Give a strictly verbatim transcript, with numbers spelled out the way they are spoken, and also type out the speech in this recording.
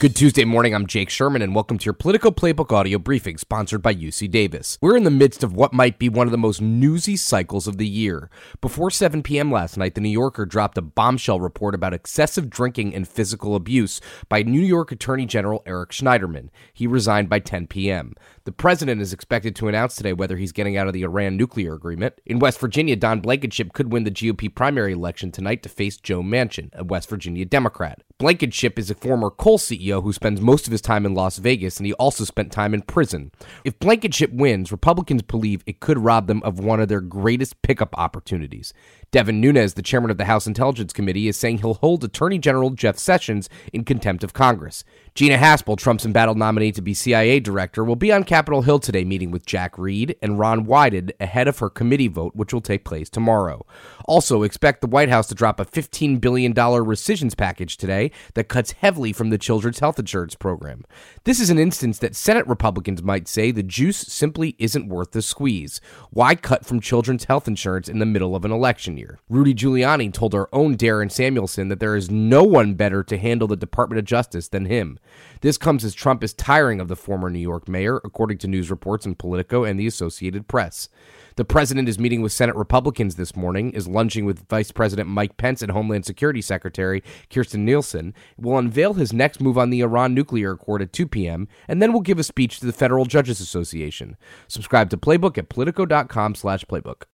Good Tuesday morning, I'm Jake Sherman, and welcome to your Politico Playbook audio briefing sponsored by U C Davis. We're in the midst of what might be one of the most newsy cycles of the year. Before seven p.m. last night, The New Yorker dropped a bombshell report about excessive drinking and physical abuse by New York Attorney General Eric Schneiderman. He resigned by ten p.m. The president is expected to announce today whether he's getting out of the Iran nuclear agreement. In West Virginia, Don Blankenship could win the G O P primary election tonight to face Joe Manchin, a West Virginia Democrat. Blankenship is a former coal C E O who spends most of his time in Las Vegas, and he also spent time in prison. If Blankenship wins, Republicans believe it could rob them of one of their greatest pickup opportunities. Devin Nunes, the chairman of the House Intelligence Committee, is saying he'll hold Attorney General Jeff Sessions in contempt of Congress. Gina Haspel, Trump's embattled nominee to be C I A director, will be on Capitol Hill today meeting with Jack Reed and Ron Wyden ahead of her committee vote, which will take place tomorrow. Also, expect the White House to drop a fifteen billion dollars rescissions package today that cuts heavily from the Children's Health Insurance Program. This is an instance that Senate Republicans might say the juice simply isn't worth the squeeze. Why cut from children's health insurance in the middle of an election year? Rudy Giuliani told our own Darren Samuelson that there is no one better to handle the Department of Justice than him. This comes as Trump is tiring of the former New York mayor, according to news reports in Politico and the Associated Press. The president is meeting with Senate Republicans this morning, is lunching with Vice President Mike Pence and Homeland Security Secretary Kirstjen Nielsen, will unveil his next move on the Iran nuclear accord at two p.m., and then will give a speech to the Federal Judges Association. Subscribe to Playbook at politico.com slash playbook.